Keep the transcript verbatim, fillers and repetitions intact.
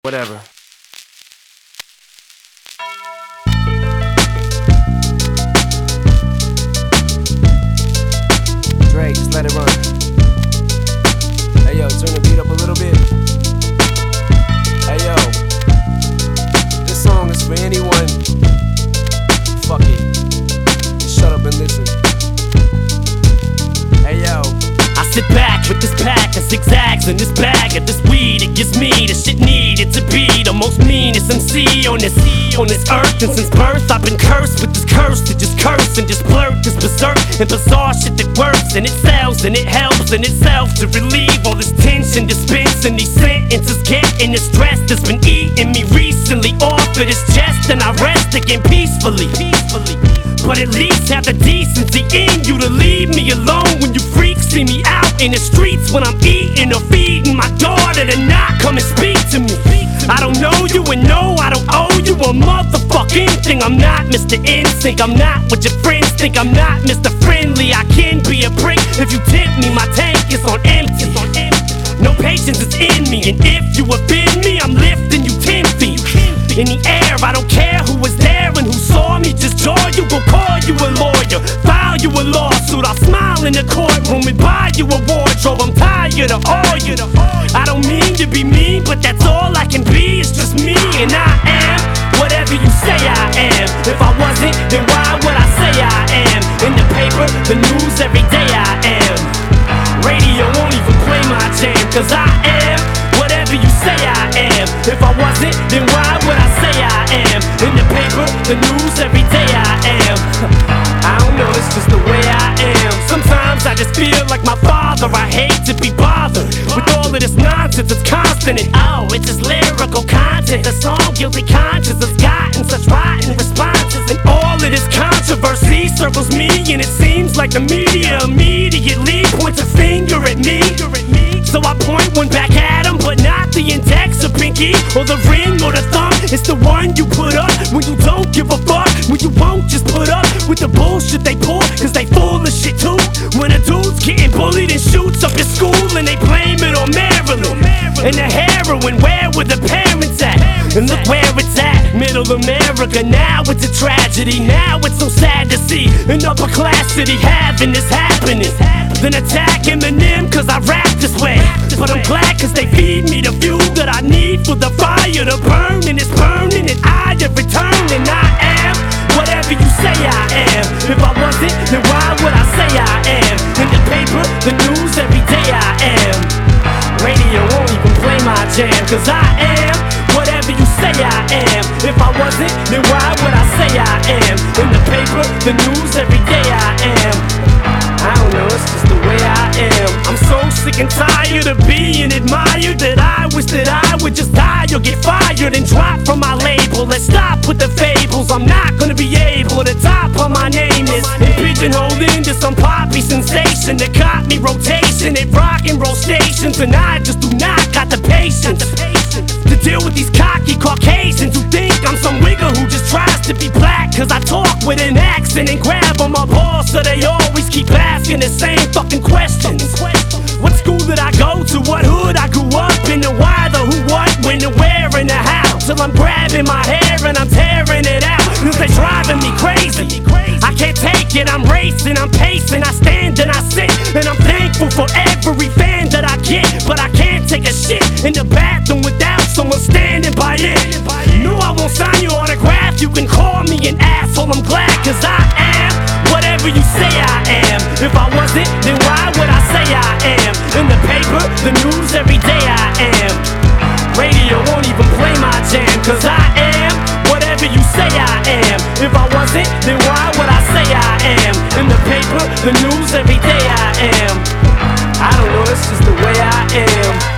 Whatever. Drake, just let it run. Hey yo, turn the beat up a little bit. Hey yo, this song is for anyone. Fuck it, just shut up and listen. Hey yo, I sit back with this pack of zigzags and this bag of this weed. It gives me the shit needed to be the most meanest M C on this on this earth. And since birth I've been cursed with this curse to just curse and just blurt this berserk and bizarre shit that works and it sells and it helps in itself to relieve all this tension, dispensing these sentences, getting the stress that's been eating me recently off of this chest. And I rest again peacefully, peacefully. But at least have the decency in you to leave me alone when you freaks see me out in the streets when I'm eating or feeding my daughter to not come and speak to me. I don't know you and no, I don't owe you a motherfucking thing. I'm not Mister Insync, I'm not what your friends think. I'm not Mister Friendly, I can be a prick if you tempt me. My tank is on empty. No patience is in me, and if you offend me, I'm lifting you ten feet in the air. I don't care who was there and who saw me, just jaw you, will call you a lawyer, file you a lawsuit. I'll smile in the courtroom and buy you a wardrobe. I'm tired of all you. I don't mean to be mean, but that's all I can be. It's just me, and I am whatever you say I am. If I wasn't, then why would I say I am? In the paper, the news, every day I am. Radio won't even play my jam, cause I am whatever you say I am. If I wasn't, then why would I say I am? In the paper, the news, every day I am. I don't know, it's just the way I am. Sometimes I just feel like my father. I hate to be bothered with all of this nonsense. It's constant and oh, it's just lyrical content. The song Guilty Conscience has gotten such rotten responses, and all of this controversy circles me, and it seems like the media immediately points a finger at me. So I point one back at him, but not the index or pinky or the ring or the thumb. It's the one you put up when you don't give a fuck, when you won't just put up with the bullshit they pull, cause they full of shit too. When a dude's getting bullied and shoots up his school and they blame it on Maryland and the heroin, where were the parents at? And look where it's at, middle America. Now it's a tragedy, now it's so sad to see an upper class city having this happening. Then attack Eminem cause I rap this way, but I'm glad cause they feed me the fuel that I need for the fire to burn. And it's burning and I have returned, and I am whatever you say I am. If I wasn't, then why would I say I am? In the paper, the news, every day I am. Radio won't even play my jam, cause I am whatever you say I am. If I wasn't, then why would I say I am? In the paper, the news, every day I am. I don't know, it's just the way I am. I'm so sick and tired of being admired that I wish that I would just die or get fired and drop from my label. Let's stop with the fables, I'm not gonna be able to top on my name is and pigeonholed into some poppy sensation that caught me rotation at rock and roll stations, and I just do not got the patience to deal with these cocky Caucasians who think I'm some wigger who just tries to be black cause I talk with an accent and grab on my balls, so they always keep asking the same fucking questions. What school did I go to? What hood I grew up in? The why, the who, what, when, the where, and the how. Till I'm grabbing my hair and I'm tearing it out, cause they driving me crazy. I can't take it, I'm racing, I'm pacing, I stand and I sit, and I'm thankful for every fan that I get. But I can't take a shit in the bathroom without someone standing by it. No, I won't sign your autograph, you can call me an asshole, I'm glad cause I am whatever you say I am. If I wasn't, then why would I say I am? In the paper, the news, every day I am. Radio won't even play my jam, cause I am whatever you say I am. If I wasn't, then why would I say I am? In the paper, the news, every day I am. I don't know, it's just the way I am.